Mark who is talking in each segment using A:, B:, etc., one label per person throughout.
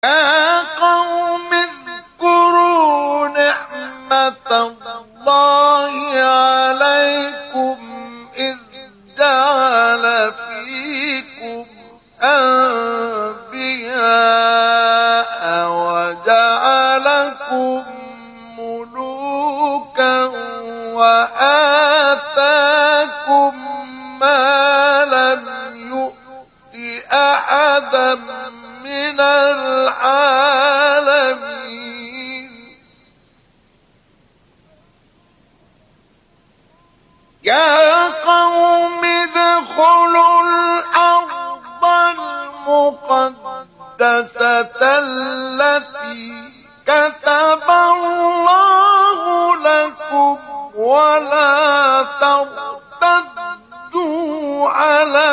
A: يا قوم اذكروا نعمة الله عليكم إذ جعل فيكم أنبياء وجعلكم ملوكا وآتاكم ما لم يؤت أحدا من العالمين. يا قوم ادخلوا الأرض المقدسة التي كتب الله لكم ولا ترتدوا على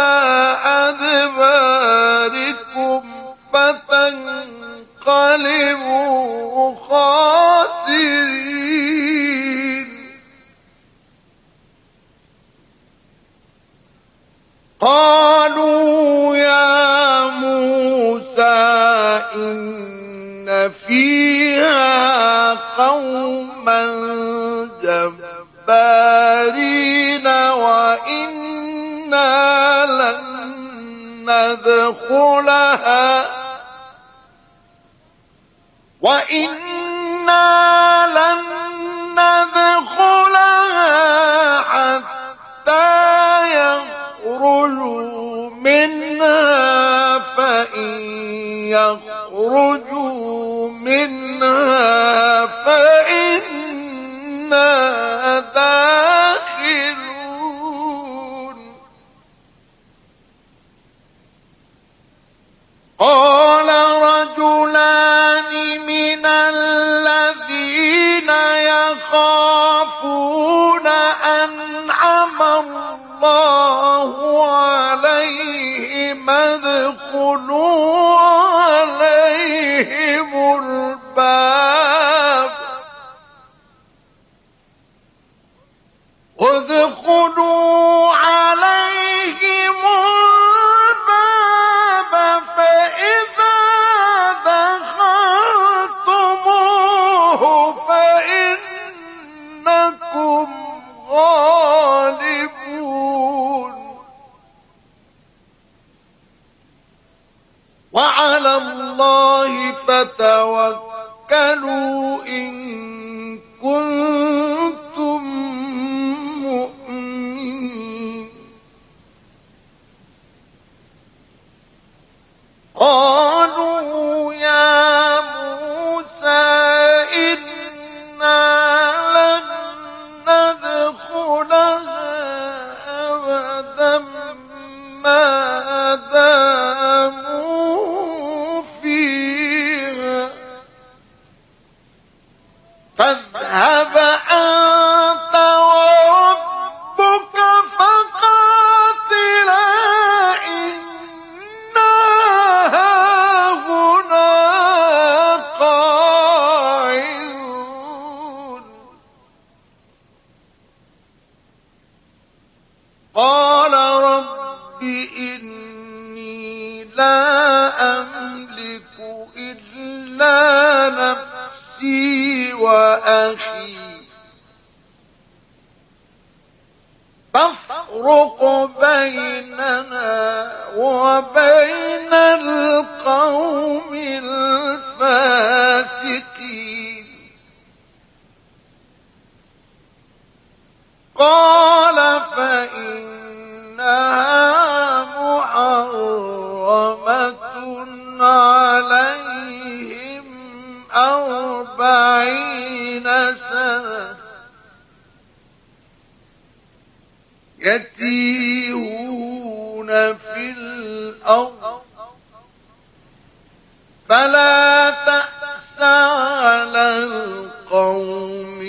A: أدباركم فتنقلبوا خاسرين. قالوا يا موسى إن فيها قوما جبارين وإنا لن ندخلها حتى يخرجوا منها فإن يخرجوا منها فإنا داخلون. قال رجلان من الذين يخافون أنعم الله عليهم ادخلوا عليهم الباب فإذا دخلتموه فإنكم غالبون. وعلى الله فتوكلوا إن كنتم مؤمنين. قالوا يا موسى إنا لن ندخلها أبدا ما داموا فيها فاذهب أنت وربك فقاتلا إنا هاهنا قاعدون. قال رب إني لا أملك إلا نفسي وأخي فافرق بيننا وبين القوم الفاسقين. قال فإنها محرمة عليهم 40 سنة يتيهون في الأرض فلا تأس على القوم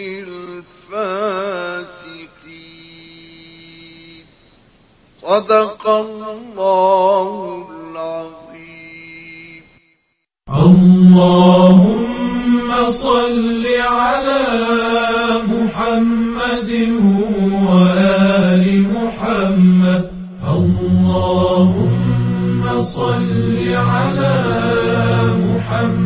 A: الفاسقين. صدق الله العظيم.
B: اللهم صل على محمد وآل محمد. اللهم صل على محمد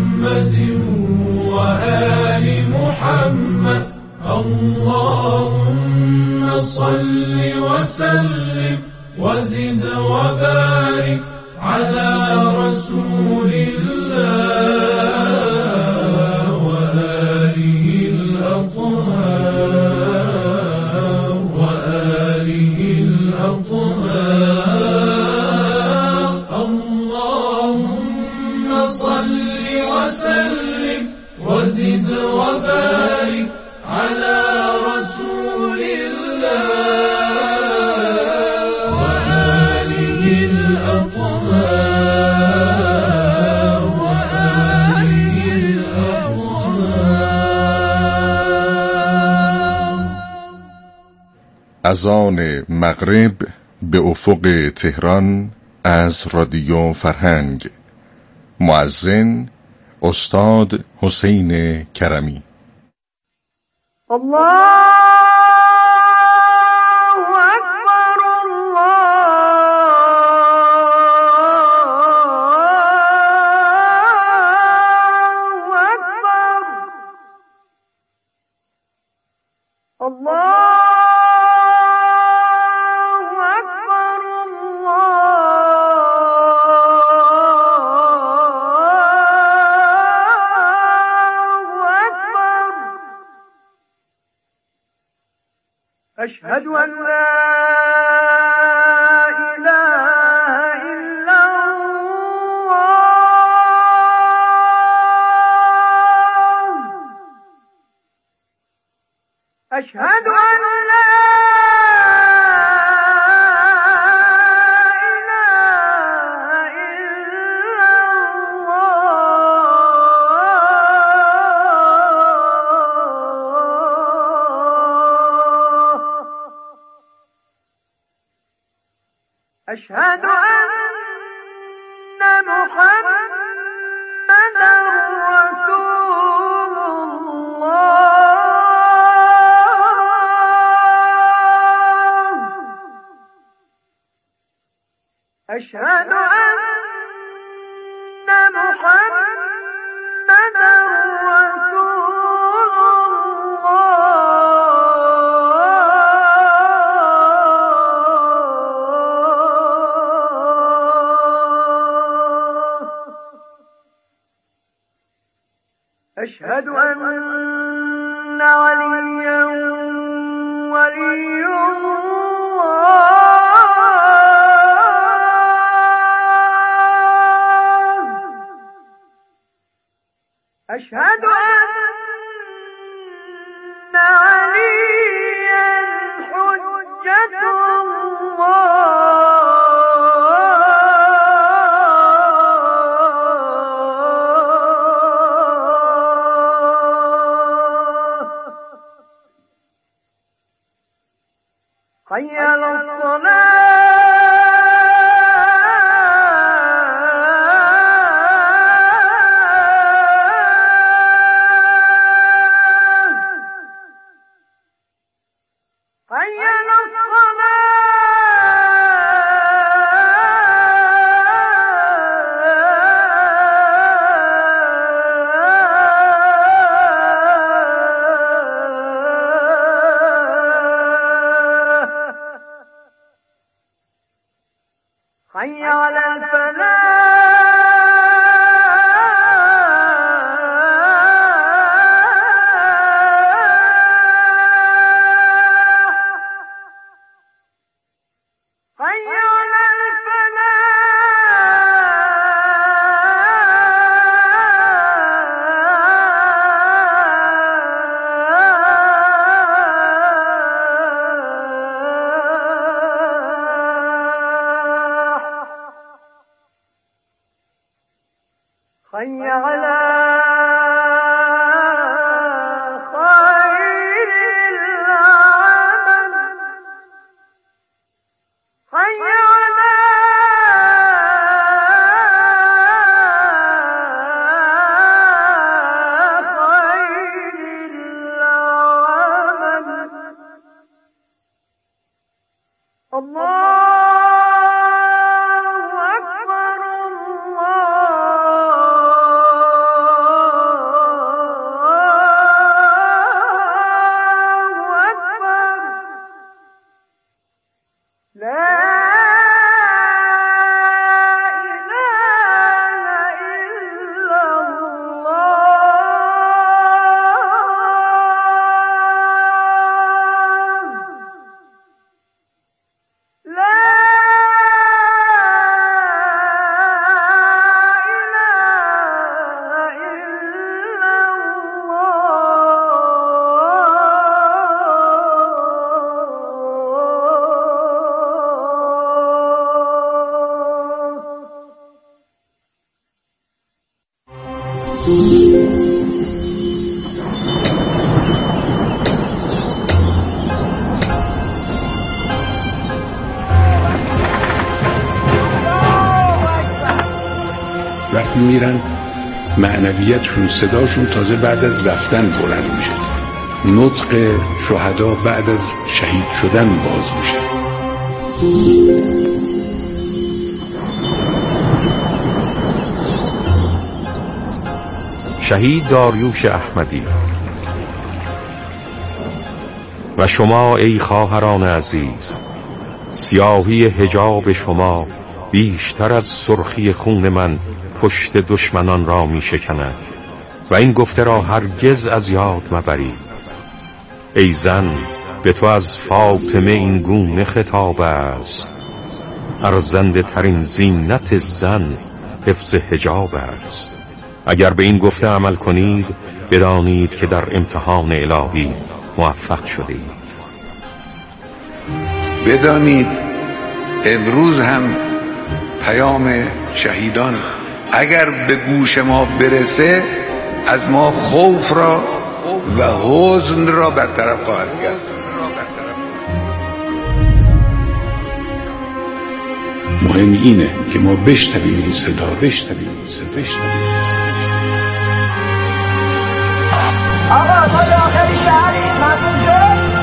B: اللهم صل وسلم وزد وبارك على رسول الله وآله الأطهار اللهم صل وسلم وزد وبارك على رسول الله وآله الأطهار
C: اذان مغرب به افق تهران از رادیو فرهنگ. مؤذن استاد حسین کرمی.
A: الله أكبر الله أكبر الله أشهد أن لا إله إلا الله أشهد أن لا إله إلا الله أشهد أن محمدا رسول الله أشهد أن محمدا رسول أشهد أن عليا ولي الله أشهد أن عليا حجة الله حي على الصلاة حي على الصلاة حي على الفلاح حي على الفلاح حي على خير العمل حي على خير العمل الله أكبر الله
D: وقتی میرن معنویتشون، صداشون تازه بعد از رفتن بلند میشه. نطق شهدا بعد از شهید شدن باز میشه.
E: شهید داریوش احمدی. و شما ای خواهران عزیز، سیاهی حجاب شما بیشتر از سرخی خون من پشت دشمنان را می شکند و این گفته را هرگز از یاد مبرید. ای زن، به تو از فاطمه این گونه خطاب است: ارزنده ترین زینت زن حفظ حجاب است. اگر به این گفته عمل کنید، بدانید که در امتحان الهی موفق شدید.
D: بدانید امروز هم پیام شهیدان اگر به گوش ما برسه، از ما خوف را و حزن را برطرف خواهد کرد. مهم اینه که ما بشنویم این صدا، بشنویم.
A: آقا تا داخل شهر مردم شد.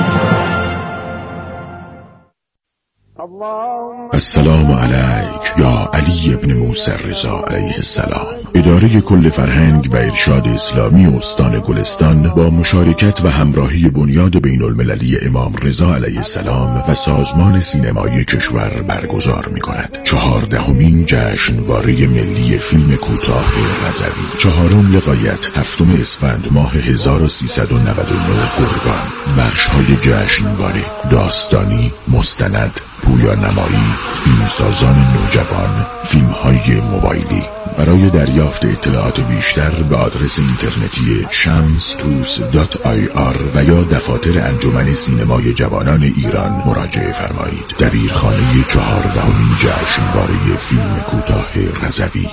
F: السلام علیک یا علی ابن موسی رضا علیه السلام. اداره کل فرهنگ و ارشاد اسلامی استان گلستان با مشارکت و همراهی بنیاد بین المللی امام رضا علیه السلام و سازمان سینمای کشور برگزار می کند 14مین جشنواره ملی فیلم کوتاه رضوی. 4 لقایت 7 اسفند ماه 1399 گرگان. بخش‌های جشنواره: داستانی، مستند، پویانمایی، فیلمسازان نوجوان، فیلم‌های موبایلی. برای دریافت اطلاعات بیشتر به آدرس اینترنتی shamstoos.ir و یا دفاتر انجمن سینمای جوانان ایران مراجعه فرمایید. دبیرخانه 14مین جشنواره فیلم کوتاه رضوی.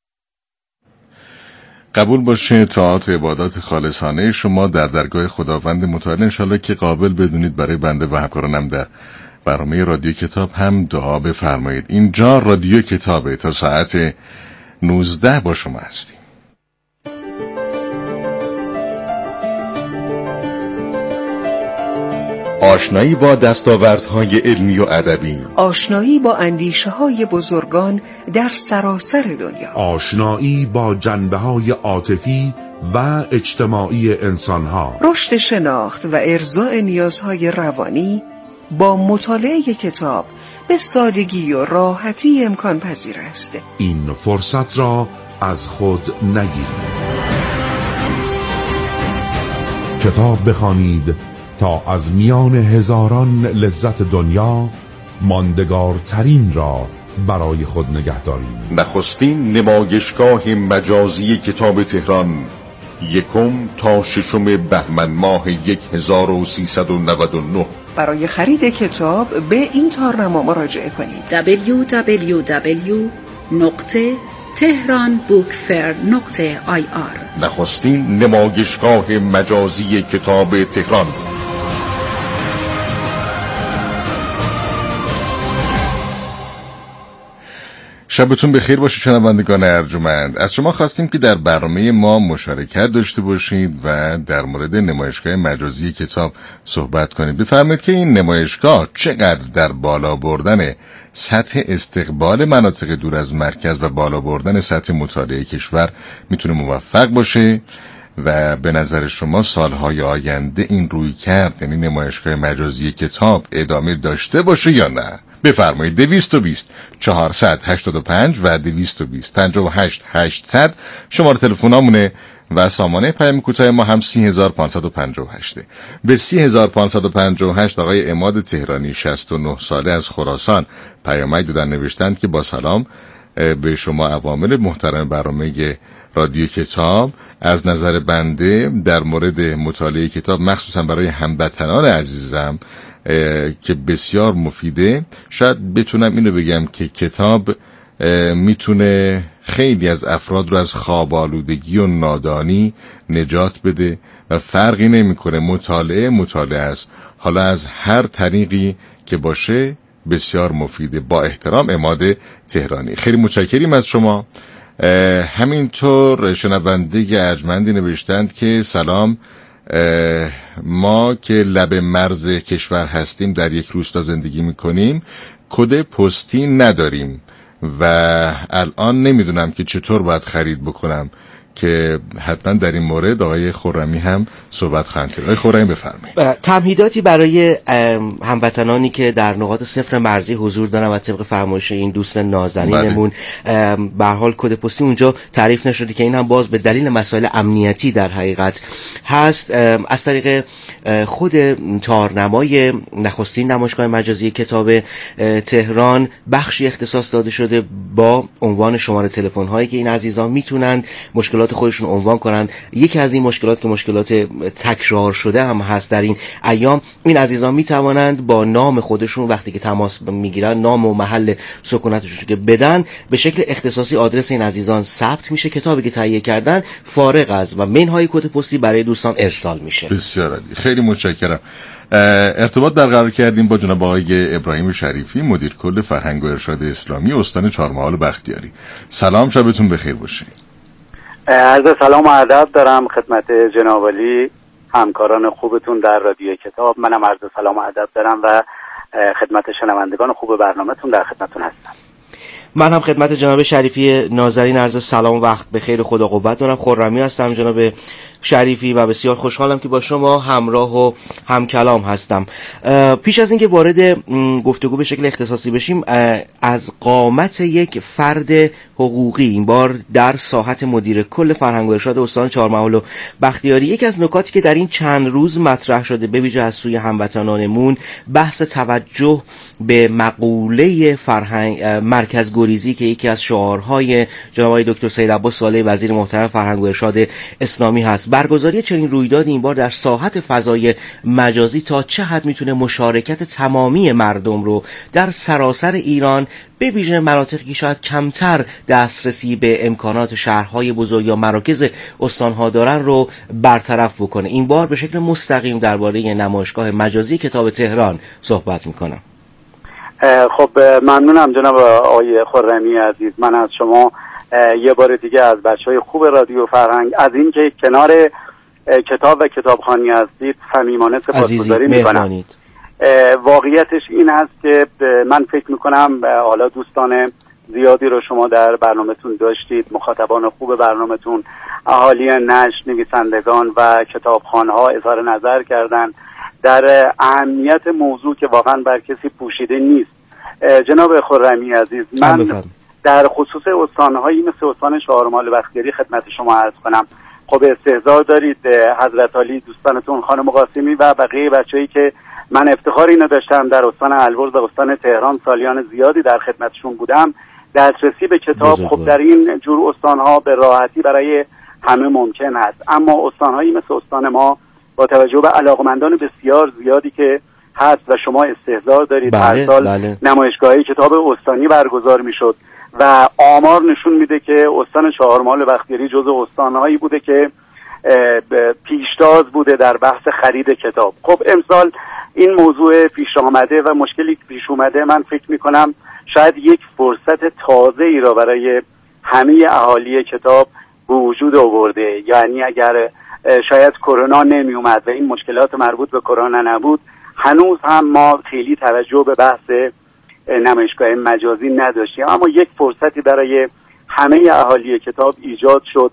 C: قبول باشه طاعات عبادات خالصانه شما در درگاه خداوند متعال انشالله که قابل بدونید برای بنده و همکارانم در برنامه رادیو کتاب هم دعا بفرمایید. اینجا رادیو کتابه، تا ساعت 19 با شما هستیم. آشنایی با دستاوردهای علمی و ادبی،
G: آشنایی با اندیشه‌های بزرگان در سراسر دنیا،
H: آشنایی با جنبه‌های عاطفی و اجتماعی انسان‌ها،
G: رشد شناخت و ارضاء نیازهای روانی با مطالعه کتاب به سادگی و راحتی امکان پذیر است.
H: این فرصت را از خود نگیرید. کتاب بخوانید تا از میان هزاران لذت دنیا ماندگارترین را برای خود نگه دارید.
C: نخستین نمایشگاه مجازی کتاب تهران، 1 تا 6 بهمن ماه 1399.
G: برای خرید کتاب به این تارنما مراجعه کنید:
C: www.tehranbookfair.ir. نخستین نمایشگاه مجازی کتاب تهران. شبتون بخیر باشه شنوندگان ارجمند. از شما خواستیم که در برنامه ما مشارکت داشته باشید و در مورد نمایشگاه مجازی کتاب صحبت کنید. بفرمایید که این نمایشگاه چقدر در بالا بردن سطح استقبال مناطق دور از مرکز و بالا بردن سطح مطالعه کشور میتونه موفق باشه و به نظر شما سالهای آینده این روی کرد، یعنی نمایشگاه مجازی کتاب، ادامه داشته باشه یا نه؟ بفرمایید. 220 485 و 220 58 800 شماره تلفنامونه و سامانه پیام کوتاه ما هم 3558. به 3558 آقای عماد تهرانی 69 ساله از خراسان پیامک دادن، نوشتند که با سلام به شما عوامل محترم برنامه رادیو کتاب. از نظر بنده در مورد مطالعه کتاب مخصوصا برای هموطنان عزیزم که بسیار مفیده، شاید بتونم اینو بگم که کتاب میتونه خیلی از افراد رو از خواب آلودگی و نادانی نجات بده و فرقی نمیکنه مطالعه است. حالا از هر طریقی که باشه بسیار مفیده. با احترام، عماد تهرانی. خیلی متشکریم از شما. همینطور شنونده ارجمندی نوشتند که سلام، ما که لب مرز کشور هستیم، در یک روستا زندگی میکنیم، کد پستی نداریم و الان نمیدونم که چطور باید خرید بکنم، که حتما در این مورد آقای خرمی هم صحبت خواهند کرد. آقای خرمی بفرمایید.
I: تمهیداتی برای هموطنانی که در نقاط صفر مرزی حضور دارن و طبق فرمایش این دوست نازنینمون به هر حال کد پستی اونجا تعریف نشده که این هم باز به دلیل مسائل امنیتی در حقیقت هست. از طریق خود تارنمای نخستین نمایشگاه مجازی کتاب تهران بخشی اختصاص داده شده با عنوان شماره تلفن هایی که این عزیزان میتونن مشکلات خودشون عنوان کنن. یکی از این مشکلات که مشکلات تکرار شده هم هست در این ایام، این عزیزان میتوانند با نام خودشون وقتی که تماس میگیرن نام و محل سکونتشون که بدن، به شکل اختصاصی آدرس این عزیزان ثبت میشه، کتابی که تهیه کردن فارغ از و منهای کد پستی برای دوستان ارسال میشه.
C: بسیار عالی، خیلی متشکرم. ارتباط برقرار کردیم با جناب آقای ابراهیم شریفی، مدیر کل فرهنگ و ارشاد اسلامی استان چهارمحال بختیاری. سلام، شبتون بخیر باشه.
J: عرض سلام و ادب دارم خدمت جناب علی، همکاران خوبتون در رادیو کتاب. منم عرض سلام و ادب دارم و خدمت شنوندگان خوب برنامه‌تون در خدمتتون هستم.
I: من هم خدمت جناب شریفی نازنین عرض سلام و وقت بخیر خدا قوت دارم. خرمی هستم جناب شریفی و بسیار خوشحالم که با شما همراه و همکلام هستم. پیش از اینکه وارد گفتگو به شکل اختصاصی بشیم، از قامت یک فرد حقوقی، این بار در ساحت مدیر کل فرهنگ و ارشاد استان چهارمحال و بختیاری، یکی از نکاتی که در این چند روز مطرح شده به ویژه از سوی هموطنانمون، بحث توجه به مقوله فرهنگ مرکز گریزی که یکی از شعارهای جناب آقای دکتر سید عباس صالح وزیر محترم فرهنگ و ارشاد اسلامی هست. برگزاری چنین رویدادی این بار در ساحت فضای مجازی تا چه حد میتونه مشارکت تمامی مردم رو در سراسر ایران، به ویژه مناطقی که شاید کمتر دسترسی به امکانات شهرهای بزرگ یا مراکز استانها دارن رو برطرف بکنه. این بار به شکل مستقیم درباره نمایشگاه مجازی کتاب تهران صحبت میکنم.
J: خب ممنونم جناب آقای خرمی عزیز. من از شما یه بار دیگه از بچهای خوب رادیو فرهنگ از این که کنار کتاب و کتابخوانی هستید صمیمانه سپاسگزاری میکنم. واقعیتش این هست که من فکر میکنم حالا دوستان زیادی رو شما در برنامه‌تون داشتید، مخاطبان خوب برنامه‌تون، اهالی نشر، نویسندگان و کتابخوان‌ها اظهار نظر کردن در اهمیت موضوع که واقعا بر کسی پوشیده نیست. جناب خرمی عزیز، من در خصوص استان‌هایی مثل استان چهارمحال بختیاری خدمت شما عرض کنم. خب استحضار دارید حضرت علی، دوستانتون خانم قاسمی و بقیه بچه‌ای که من افتخار اینو داشتم در استان البرز و استان تهران سالیان زیادی در خدمتشون بودم، دسترسی به کتاب خب در این جور استان‌ها به راحتی برای همه ممکن است. اما استان‌هایی مثل استان ما با توجه به علاقمندان بسیار زیادی که هست و شما استحضار دارید، هر سال نمایشگاهی کتاب استانی برگزار میشد و آمار نشون میده که استان چهارمحال بختیاری جزو استانهایی بوده که پیشتاز بوده در بحث خرید کتاب. خب امسال این موضوع پیش آمده و مشکلی که پیش اومده، من فکر میکنم شاید یک فرصت تازه ای را برای همه اهالی کتاب به وجود آورده. یعنی اگر شاید کرونا نمی اومد و این مشکلات مربوط به کرونا نبود، هنوز هم ما خیلی توجه به بحث نمایشگاه مجازی نداشتیم. اما یک فرصتی برای همه اهالی کتاب ایجاد شد،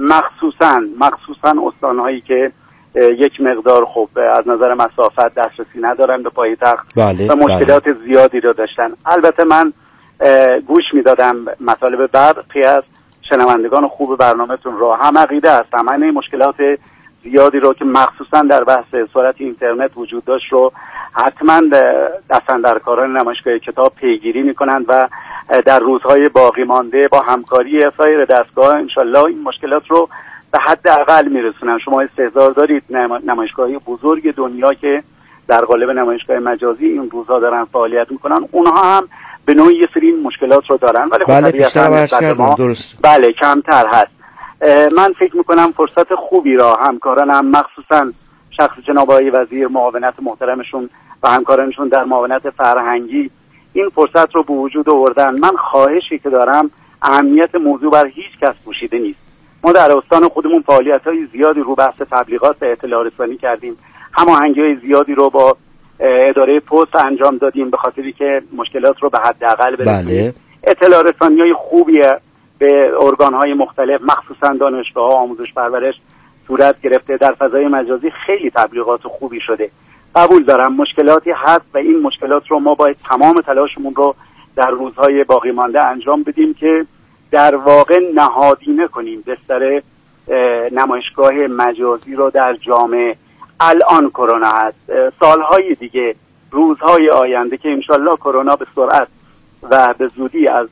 J: مخصوصا استانهایی که یک مقدار خب از نظر مسافت دسترسی ندارن به پایتخت و مشکلات زیادی رو داشتن. البته من گوش میدادم مطالب برخی از شنوندگان خوب برنامه‌تون رو، هم عقیده هستم همه مشکلات زیادی رو که مخصوصا در بحث سرعت اینترنت وجود داشت رو حتما دستاندرکاران نمایشگاه کتاب پیگیری میکنند و در روزهای باقی مانده با همکاری سایر دستگاه انشالله این مشکلات رو به حد اقل میرسونن. شما استحضار دارید نمایشگاهی بزرگ دنیا که در قالب نمایشگاه مجازی این روزها دارن فعالیت میکنن، اونها هم به نوعی یه سری مشکلات رو دارن، ولی
I: بله بیشتر ما درست.
J: بله کمتر هست. من فکر میکنم فرصت خوبی را همکارانم، مخصوصا شخص جناب آقای وزیر، معاونت محترمشون و همکارانشون در معاونت فرهنگی این فرصت رو به وجود آوردن. من خواهشی که دارم، اهمیت موضوع بر هیچ کس پوشیده نیست. ما در استان خودمون فعالیت‌های زیادی رو بحث تبلیغات و اطلاع رسانی کردیم، هماهنگی‌های زیادی رو با اداره پست انجام دادیم به خاطری که مشکلات رو به حداقل برسونیم.
I: بله.
J: اطلاع رسانی‌های خوبی به ارگان‌های مختلف، مخصوصا دانشگاه‌ها، آموزش پرورش صورت گرفته. در فضای مجازی خیلی تبلیغات خوبی شده. قبول دارم مشکلاتی هست و این مشکلات رو ما باید تمام تلاشمون رو در روزهای باقی مانده انجام بدیم که در واقع نهادینه کنیم بستر نمایشگاه مجازی رو در جامعه. الان کرونا هست، سالهای دیگه، روزهای آینده که انشالله کرونا به سرعت و به زودی از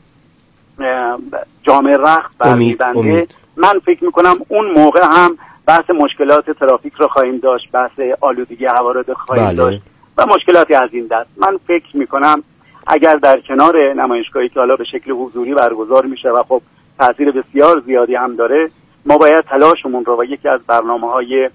J: جامعه رخت برمی‌بنده، من فکر میکنم اون موقع هم بحث مشکلات ترافیک رو خواهیم داشت، بحث آلودگی هوا رو خواهیم داشت و مشکلاتی از این دست. من فکر میکنم اگر در کنار نمایشگاهی که حالا به شکل حضوری برگزار میشه و خب تاثیر بسیار زیادی هم داره، ما باید تلاشمون رو و یکی از برنامه‌های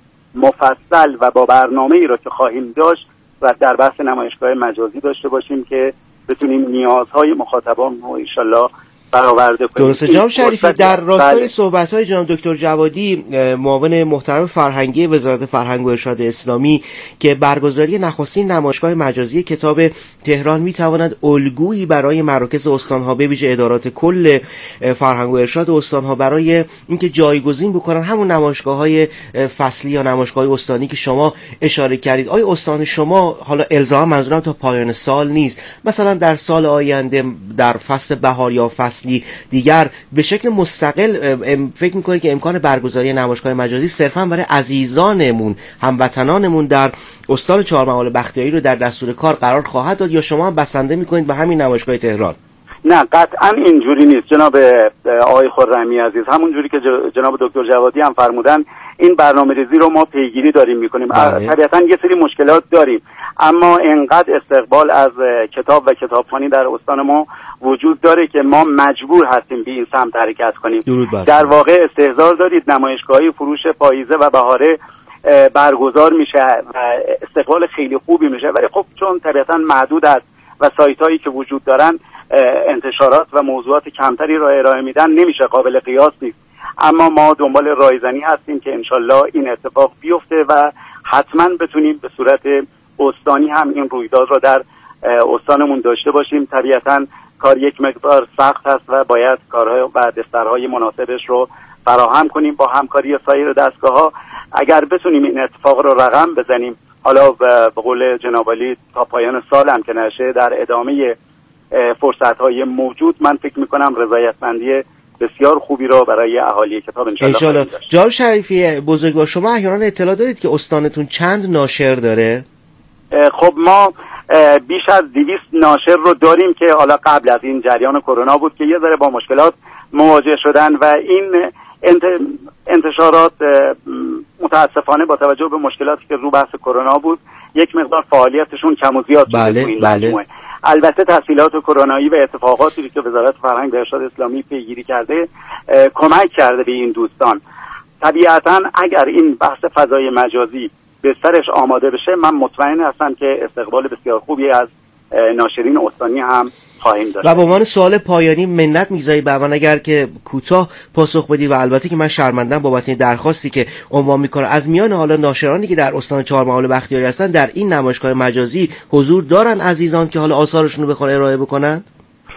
J: مفصل و با برنامه‌ای رو که خواهیم داشت و در بحث نمایشگاه مجازی داشته باشیم که بتونیم نیازهای مخاطبان رو ان شاءالله برآورده کنیم.
I: درسته جناب شریفی، در راستای صحبت‌های جناب دکتر جوادی، معاون محترم فرهنگی وزارت فرهنگ و ارشاد اسلامی، که برگزاری نخستین نمایشگاه مجازی کتاب تهران می‌تواند الگویی برای مراکز استان‌ها به ویژه ادارات کل فرهنگ و ارشاد استان‌ها برای اینکه جایگزین بکنن همون نمایشگاه‌های فصلی یا نمایشگاه‌های استانی که شما اشاره کردید. آیا استان شما، حالا الزاما منظورم تا پایان سال نیست، مثلا در سال آینده در فصل بهار یا فصل دیگر به شکل مستقل فکر میکنید که امکان برگزاری نمایشگاه مجازی صرفا برای عزیزانمون، هموطنانمون در استان چهارمحال بختیاری رو در دستور کار قرار خواهد داد، یا شما هم بسنده میکنید به همین نمایشگاه تهران؟
J: نه قطعا اینجوری نیست جناب آقای خرمی عزیز. همون جوری که جناب دکتر جوادی هم فرمودن، این برنامه‌ریزی رو ما پیگیری داریم میکنیم. طبیعتا یه سری مشکلات داریم، اما انقدر استقبال از کتاب و کتابخوانی در استان ما وجود داره که ما مجبور هستیم به این سمت حرکت کنیم. در واقع استحضار دارید نمایشگاهی فروش پاییزه و بهاره برگزار میشه و استقبال خیلی خوبی میشه، ولی خب چون طبیعتا محدود است و سایت هایی که وجود دارن انتشارات و موضوعات کمتری را ارائه میدن، نمیشه، قابل قیاس نیست. اما ما دنبال رایزنی هستیم که انشالله این اتفاق بیفته و حتما بتونیم به صورت استانی هم این رویداد را در استانمون داشته باشیم. طبیعتا کار یک مقدار سخت هست و باید کارهای و دسترهای مناسبش رو فراهم کنیم با همکاری سایر دستگاه‌ها. اگر بتونیم این اتفاق رو رقم بزنیم، حالا به قول جناب عالی تا پایان سال هم که نشه، در ادامه فرصت‌های موجود، من فکر می‌کنم رضایتمندی بسیار خوبی رو برای اهالی کتاب انشالله.
I: جناب شریفی بزرگوار، شما احیانا اطلاع دارید که استانتون چند ناشر داره؟
J: خب ما بیش از 200 ناشر رو داریم که حالا قبل از این جریان کرونا بود که یه ذره با مشکلات مواجه شدن و این انتشارات متاسفانه با توجه به مشکلاتی که رو بحث کرونا بود یک مقدار فعالیتشون کم و زیاد شده تو این مجموعه. البته تحصیلات کرونایی و اتفاقاتی که وزارت فرهنگ و ارشاد اسلامی پیگیری کرده کمک کرده به این دوستان. طبیعتا اگر این بحث فضای مجازی به سرش آماده بشه، من مطمئن هستم که استقبال بسیار خوبی از ناشرین استانی هم خواهیم داشت.
I: و به عنوان سوال پایانی منت می‌گذارید به من اگر که کوتاه پاسخ بدید، و البته که من شرمندم بابت این درخواستی که عنوان می‌کنه، از میان حالا ناشرانی که در استان چهارمحال بختیاری هستن در این نمایشگاه مجازی حضور دارن عزیزان که حالا آثارشون رو بخوان ارائه بکنن؟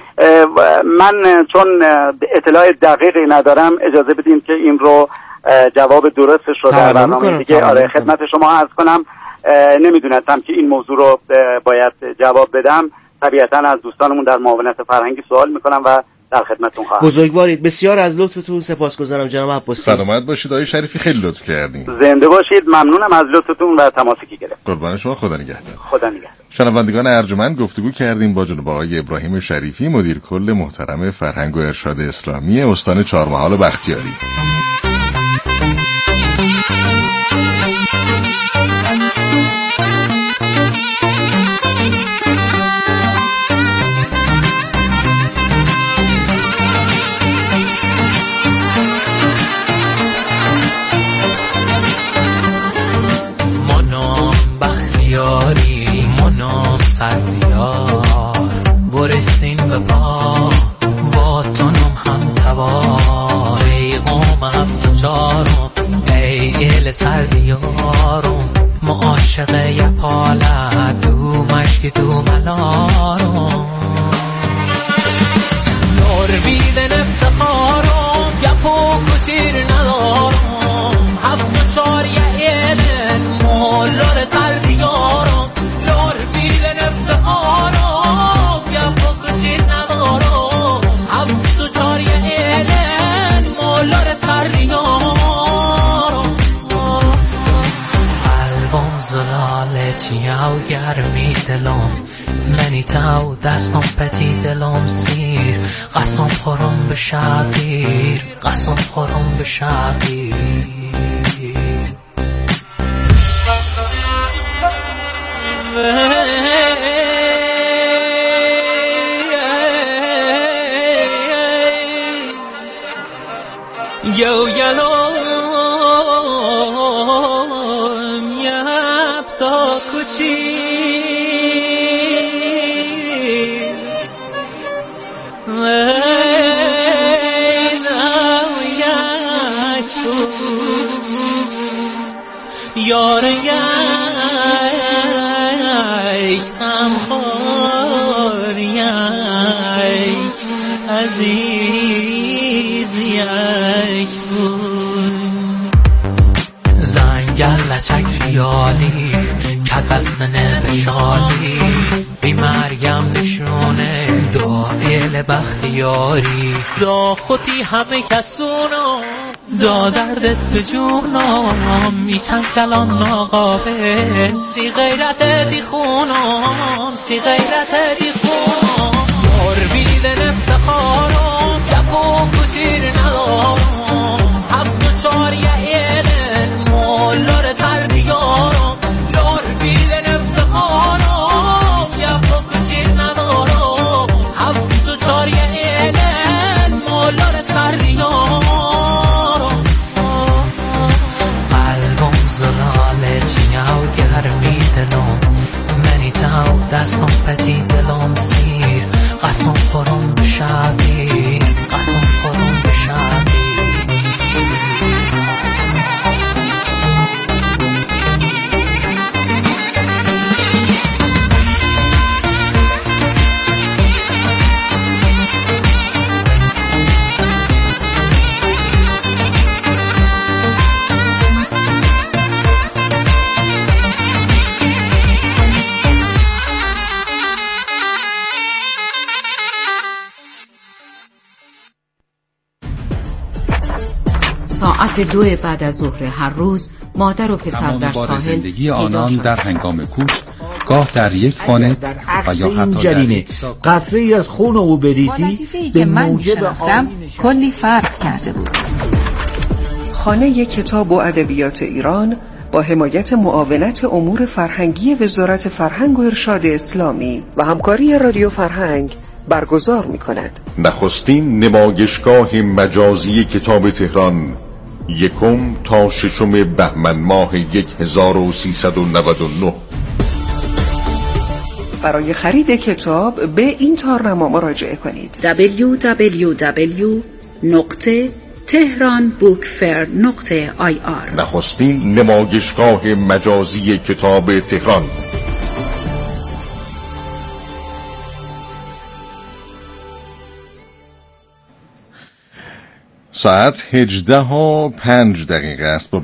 J: من چون اطلاع دقیقی ندارم اجازه بدین که این رو جواب درستش رو در برنامه دیگه خدمت شما عرض کنم. نمیدونستم که این موضوع رو باید جواب بدم. طبیعتا از دوستانمون در معاونت فرهنگی سوال میکنم و در خدمتتون خواهم.
I: بزرگوارید، بسیار از لطفتون سپاسگزارم جناب عباسی.
C: سلامت باشید آقای شریفی، خیلی لطف کردین.
J: زنده باشید، ممنونم از لطفتون و تماسی که گرفتید.
C: قربان شما، خدا نگهدار.
J: خدا نگهدار.
C: شنوندگان ارجمند، گفتگو کردیم با جناب آقای ابراهیم شریفی، مدیر کل محترم فرهنگ و ارشاد اسلامی استان چهارمحال بختیاری.
K: دل سردی یارم ما عاشق یه پالت دو مشک دو ملارم نور بیدن افتخارم گپ و کتیر ندارم هفت و چار یه ایلن مولار سردی یارم نور بیدن افتخارم گپ و کتیر ندارم هفت و چار یه ایلن مولار سردی یارم قلبم زلاله چیاو گرمی دلم منی تاو دستم پتی دلم سیر قسم خورم به شبیر قسم خورم به شبیر یو یلوم یب تا کچی یار یک هم خور یک عزیز یک زنگل لچک ریالی کت بستن بشالی بی مرگم نشونه دائل بختیاری دا خودی همه کسونو دا دردت به جونم میچن کلام ناقابل سی غیرت دی خونم سی غیرت دی خونم نور بیدن افتخارم گپ و کتیر ندارم هفت و چار یه ایلن مولار سردی یارم نور بیدن افتخارم گپ و کتیر ندارم هفت و چار یه ایلن مولار سردی یارم زلاله چیاو گرمی دلم منی تاو دستم پتی دلم سیر قسم خورم به شبیر قسم خورم به شبیر
L: ساعت 2 بعد از ظهر هر روز مادر و پسر در ساحل
M: زندگی آنان در هنگام کوچ گاه در یک خانه و یا حتی
N: جریمه قطره‌ای از خون او بریزی به موجب
O: آن کلی فرق کرده بود.
G: خانه کتاب و ادبیات ایران با حمایت معاونت امور فرهنگی وزارت فرهنگ و ارشاد اسلامی و همکاری رادیو فرهنگ برگزار می‌کند.
F: نخستین نمایشگاه مجازی کتاب تهران 1 تا 6 بهمن ماه 1399.
G: برای خرید کتاب به این تارنما مراجعه کنید:
O: www.tehranbookfair.ir.
F: نخستین نمایشگاه مجازی کتاب تهران.
C: ساعت 18:05 است.